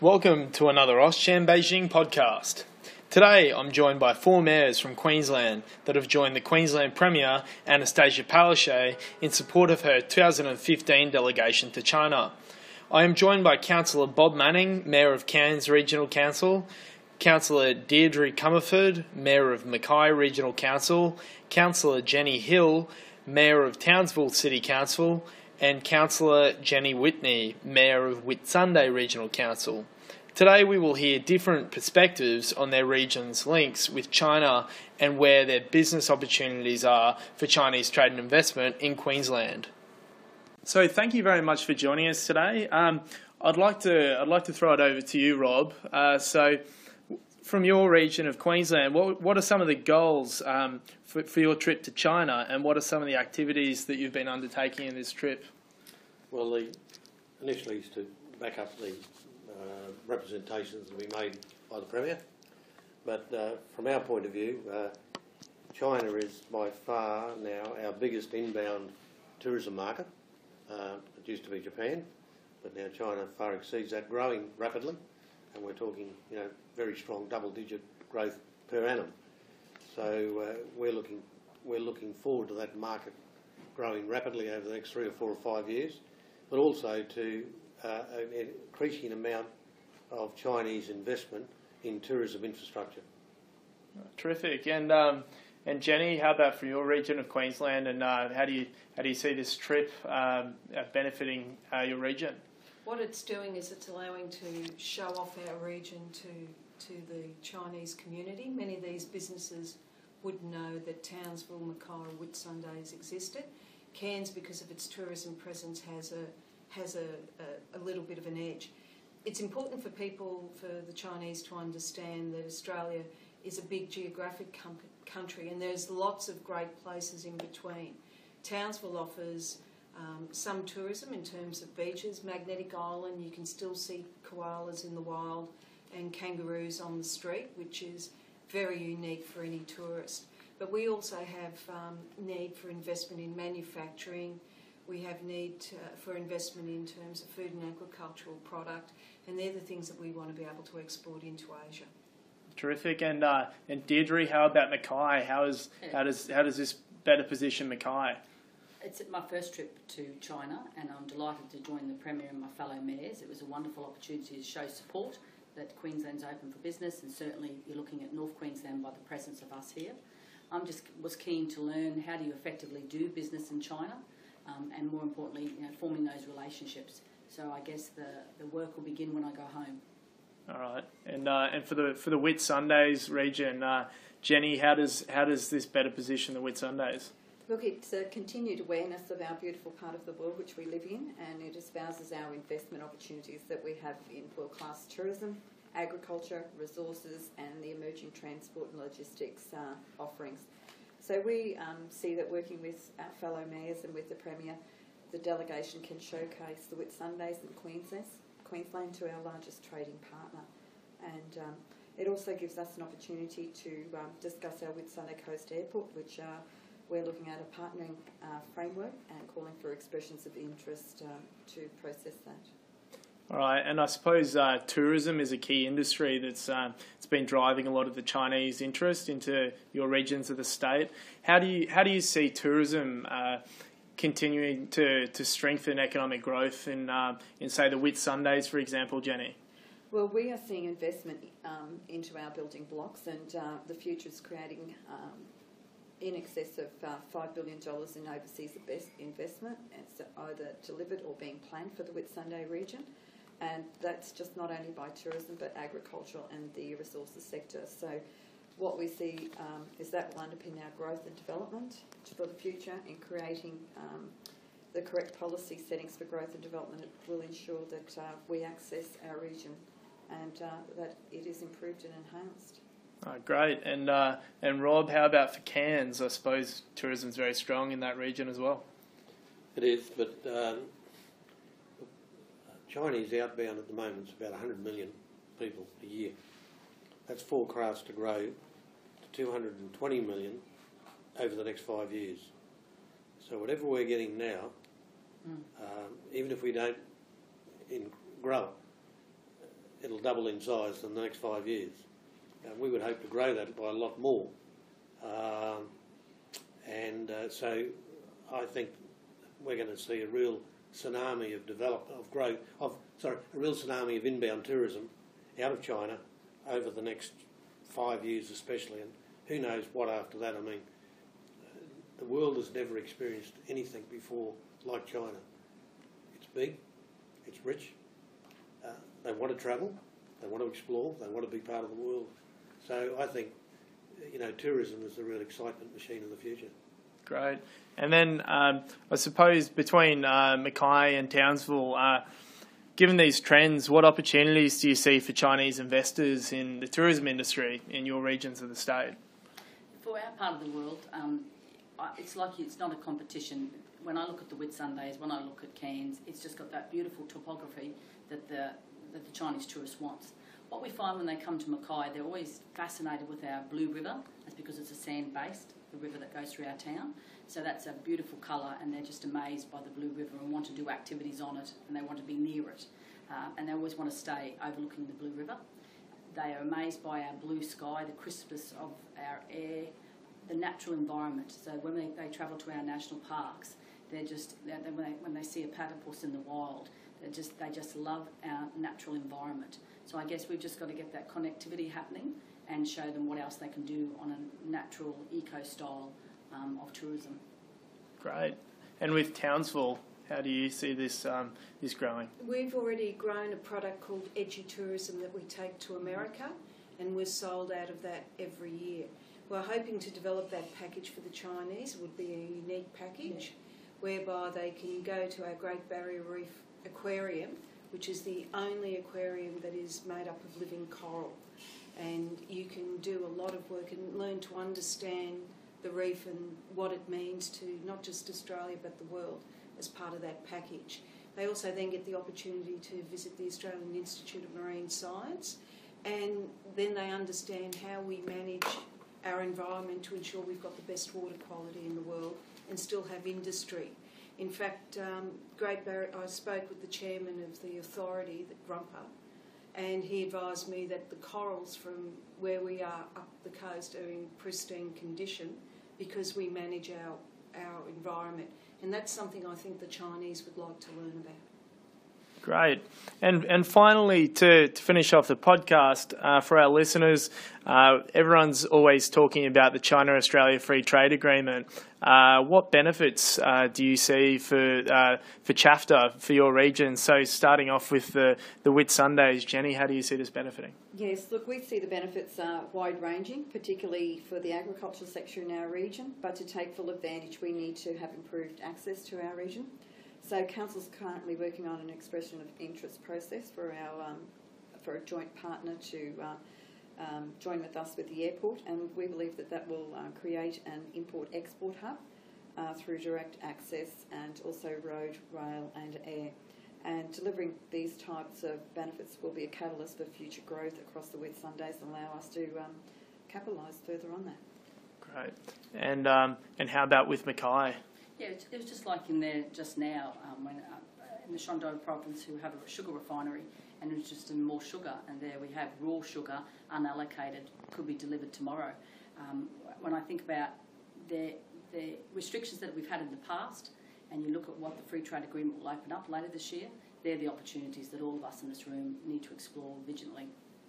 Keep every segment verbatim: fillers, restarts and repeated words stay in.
Welcome to another Auschan Beijing podcast. Today I'm joined by four mayors from Queensland that have joined the Queensland Premier Anastasia Palaszczuk in support of her two thousand fifteen delegation to China. I am joined by Councillor Bob Manning, Mayor of Cairns Regional Council, Councillor Deirdre Comerford, Mayor of Mackay Regional Council, Councillor Jenny Hill, Mayor of Townsville City Council, and Councillor Jenny Whitney, Mayor of Whitsunday Regional Council. Today we will hear different perspectives on their region's links with China and where their business opportunities are for Chinese trade and investment in Queensland. So thank you very much for joining us today. Um, I'd like to I'd like to throw it over to you, Rob. Uh, so from your region of Queensland, what what are some of the goals um, for, for your trip to China, and what are some of the activities that you've been undertaking in this trip? Well, the initially is to back up the uh, representations that we made by the Premier, but uh, from our point of view, uh, China is by far now our biggest inbound tourism market. Uh, it used to be Japan, but now China far exceeds that, growing rapidly, and we're talking, you know, very strong double-digit growth per annum. So uh, we're looking we're looking forward to that market growing rapidly over the next three or four or five years, but also to uh, an increasing amount of Chinese investment in tourism infrastructure. Terrific. And um, and Jenny, how about for your region of Queensland, and uh, how do you how do you see this trip um, benefiting uh, your region? What it's doing is it's allowing to show off our region to to the Chinese community. Many of these businesses would know that Townsville, Mackay, Whitsundays existed. Cairns, because of its tourism presence, has a has a, a, a little bit of an edge. It's important for people, for the Chinese, to understand that Australia is a big geographic com- country, and there's lots of great places in between. Townsville offers um, some tourism in terms of beaches. Magnetic Island, you can still see koalas in the wild and kangaroos on the street, which is very unique for any tourist. But we also have um, need for investment in manufacturing. We have need to, for investment in terms of food and agricultural product, and they're the things that we want to be able to export into Asia. Terrific. And uh, and Deirdre, how about Mackay? How is how does how does this better position Mackay? It's my first trip to China, and I'm delighted to join the Premier and my fellow mayors. It was a wonderful opportunity to show support that Queensland's open for business, and certainly you're looking at North Queensland by the presence of us here. I'm just was keen to learn how do you effectively do business in China, um, and more importantly, you know, forming those relationships. So I guess the, the work will begin when I go home. All right, and uh, and for the for the Whitsundays region, uh, Jenny, how does how does this better position the Whitsundays? Look, it's a continued awareness of our beautiful part of the world which we live in, and it espouses our investment opportunities that we have in world-class tourism, agriculture, resources, and the emerging transport and logistics uh, offerings. So we um, see that working with our fellow mayors and with the Premier, the delegation can showcase the Whitsundays and Queensland, Queensland to our largest trading partner. And um, it also gives us an opportunity to um, discuss our Whitsunday Coast Airport, which uh, we're looking at a partnering uh, framework and calling for expressions of interest um, to process that. All right, and I suppose uh, tourism is a key industry that's um, it's been driving a lot of the Chinese interest into your regions of the state. How do you how do you see tourism uh, continuing to, to strengthen economic growth in uh, in say the Whitsundays, for example, Jenny? Well, we are seeing investment um, into our building blocks, and uh, the future is creating um, in excess of uh, five billion dollars in overseas investment. It's either delivered or being planned for the Whitsunday region. And that's just not only by tourism, but agricultural and the resources sector. So what we see um, is that will underpin our growth and development for the future, in creating um, the correct policy settings for growth and development. It will ensure that uh, we access our region and uh, that it is improved and enhanced. Oh, great. And uh, and Rob, how about for Cairns? I suppose tourism's very strong in that region as well. It is, but um, Chinese outbound at the moment is about one hundred million people a year. That's forecast to grow to two hundred twenty million over the next five years. So whatever we're getting now, mm. um, even if we don't in grow it, it'll double in size in the next five years. Uh, we would hope to grow that by a lot more. Um, and uh, so I think we're going to see a real tsunami of development, of growth, of sorry, a real tsunami of inbound tourism out of China over the next five years especially, and who knows what after that. I mean, the world has never experienced anything before like China. It's big, it's rich, uh, they want to travel, they want to explore, they want to be part of the world. So I think, you know, tourism is the real excitement machine of the future. Great. And then um, I suppose between uh, Mackay and Townsville, uh, given these trends, what opportunities do you see for Chinese investors in the tourism industry in your regions of the state? For our part of the world, um, it's like it's not a competition. When I look at the Whitsundays, when I look at Cairns, it's just got that beautiful topography that the, that the Chinese tourist wants. What we find when they come to Mackay, they're always fascinated with our Blue River. That's because it's a sand-based, the river that goes through our town. So that's a beautiful colour, and they're just amazed by the Blue River and want to do activities on it, and they want to be near it. Uh, and they always want to stay overlooking the Blue River. They are amazed by our blue sky, the crispness of our air, the natural environment. So when they, they travel to our national parks, they're just, they're, when, they, when they see a platypus in the wild, they just, they just love our natural environment. So I guess we've just got to get that connectivity happening and show them what else they can do on a natural eco-style um, of tourism. Great. And with Townsville, how do you see this um, this growing? We've already grown a product called Edgy Tourism that we take to America, and we're sold out of that every year. We're hoping to develop that package for the Chinese. It would be a unique package whereby they can go to our Great Barrier Reef Aquarium, which is the only aquarium that is made up of living coral. And you can do a lot of work and learn to understand the reef and what it means to not just Australia but the world as part of that package. They also then get the opportunity to visit the Australian Institute of Marine Science, and then they understand how we manage our environment to ensure we've got the best water quality in the world and still have industry. In fact, um, Great Barrier, I spoke with the chairman of the authority, the Grumpa, and he advised me that the corals from where we are up the coast are in pristine condition because we manage our, our environment. And that's something I think the Chinese would like to learn about. Great. And and finally, to, to finish off the podcast, uh, for our listeners, uh, everyone's always talking about the China-Australia Free Trade Agreement. Uh, what benefits uh, do you see for uh, for CHAFTA, for your region? So starting off with the, the Whitsundays, Jenny, how do you see this benefiting? Yes, look, we see the benefits are wide-ranging, particularly for the agricultural sector in our region, but to take full advantage we need to have improved access to our region. So Council's currently working on an expression of interest process for our um, for a joint partner to uh, um, join with us with the airport, and we believe that that will uh, create an import-export hub uh, through direct access and also road, rail and air. And delivering these types of benefits will be a catalyst for future growth across the Whitsundays and allow us to um, capitalise further on that. Great. And um, and how about with Mackay? Yeah, it was just like in there just now, um, when uh, in the Shenandoah province, who have a sugar refinery and is just in more sugar, and there we have raw sugar, unallocated, could be delivered tomorrow. Um, when I think about the, the restrictions that we've had in the past, and you look at what the Free Trade Agreement will open up later this year, they're the opportunities that all of us in this room need to explore vigilantly.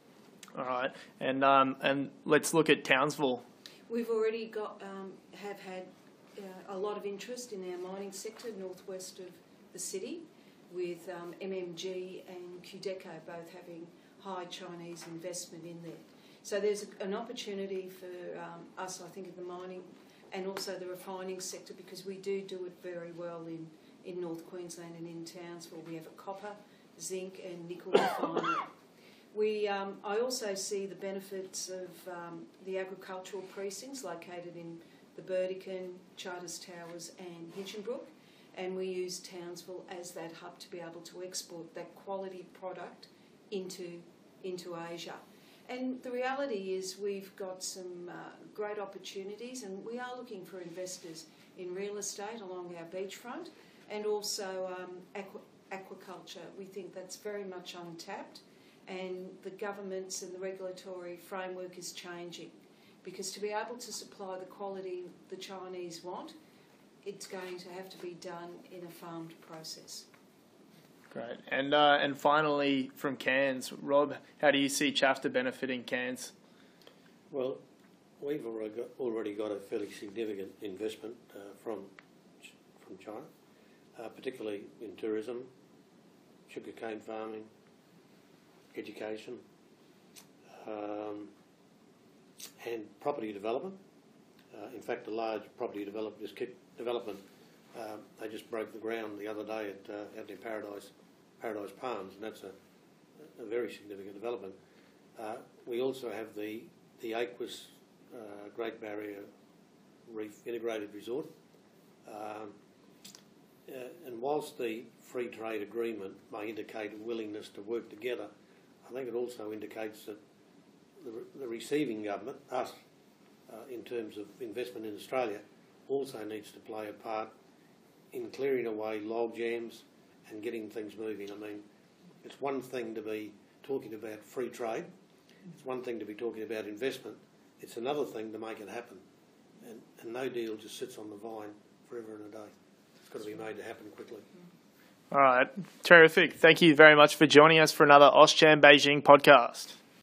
All right. And um, and let's look at Townsville. We've already got um, have had Uh, a lot of interest in our mining sector northwest of the city, with um, M M G and Qdeco both having high Chinese investment in there. So there's a, an opportunity for um, us, I think, in the mining and also the refining sector, because we do do it very well in, in North Queensland and in Townsville. We have a copper, zinc and nickel refinery. We, um, I also see the benefits of um, the agricultural precincts located in the Burdekin, Charters Towers and Hinchinbrook, and we use Townsville as that hub to be able to export that quality product into, into Asia. And the reality is we've got some uh, great opportunities, and we are looking for investors in real estate along our beachfront, and also um, aqua, aquaculture. We think that's very much untapped, and the governments and the regulatory framework is changing. Because to be able to supply the quality the Chinese want, it's going to have to be done in a farmed process. Great. And uh, and finally, from Cairns, Rob, how do you see CHAFTA benefiting Cairns? Well, we've already got, already got a fairly significant investment uh, from from China, uh, particularly in tourism, sugarcane farming, education, um, and property development. Uh, in fact, a large property development, just keep development. Uh, they just broke the ground the other day at uh, out in Paradise, Paradise Palms, and that's a, a very significant development. Uh, we also have the the Aquis uh, Great Barrier Reef Integrated Resort, um, uh, and whilst the free trade agreement may indicate a willingness to work together, I think it also indicates that the, the receiving government, us, uh, in terms of investment in Australia, also needs to play a part in clearing away log jams and getting things moving. I mean, it's one thing to be talking about free trade, it's one thing to be talking about investment, it's another thing to make it happen. And, and no deal just sits on the vine forever and a day. It's got to be made to happen quickly. All right, terrific. Thank you very much for joining us for another AustCham Beijing podcast.